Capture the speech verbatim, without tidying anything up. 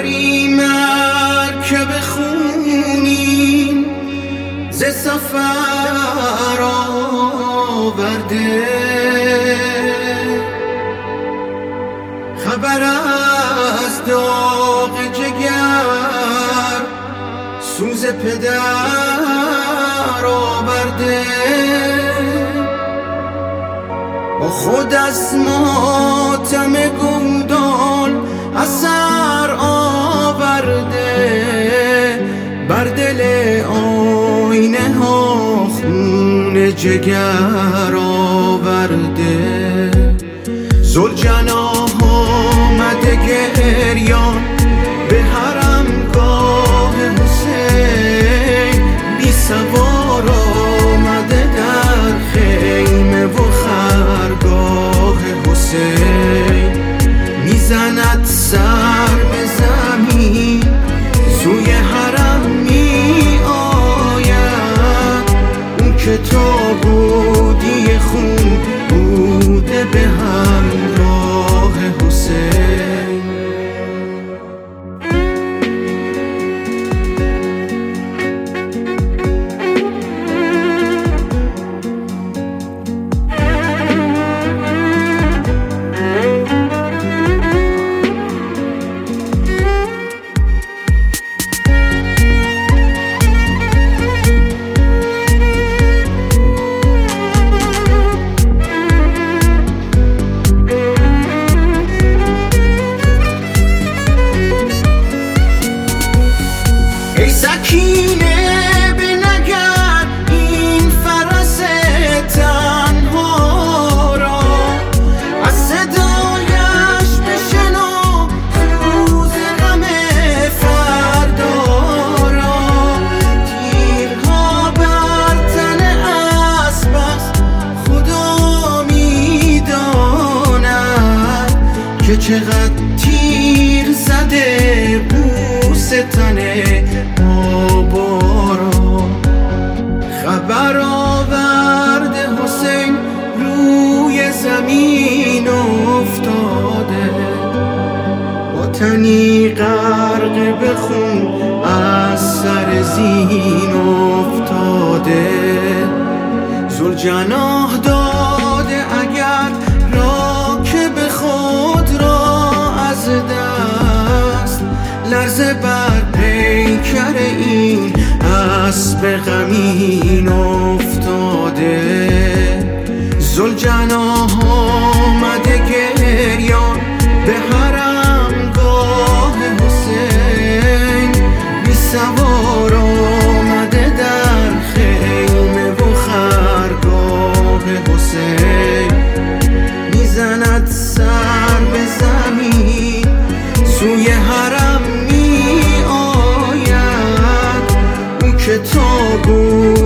سفری مرکب خونین ز سفر آورده، خبر از داغ جگر سوز پدر آورده، با خود از ماتم گودال اثر آورده، بر دل آینه ها خون جگر آورده. ذوالجناح آمده گریان به حرمگاه حسین، بی سوار آمده در خیمه و خرگاه حسین، میزند سر به زمین سوی حرم می آید، اون که تا بودی خون بوده به همراه حسین. ای سکینه به نگر این فرس تنها را، از صدایش بشنو سوز غم فردا را. تیرها بر تن اسب است خدا میداند که چقدر تیر زده بوس تنه بابارا. خبر آورده حسین روی زمین افتاده، با تنی غرق به خون از سر زین افتاده. ذوالجناح داده اگر را که به خود را از دست، لرزه بر پیکر این اسب غمین افتاده. ذوالجناح آمده گریان به حرمگاه حسین، بی سوار آمده در خیمه و خرگاه حسین، میزند سر به زمین سوی حرم می آید، اون که تا بود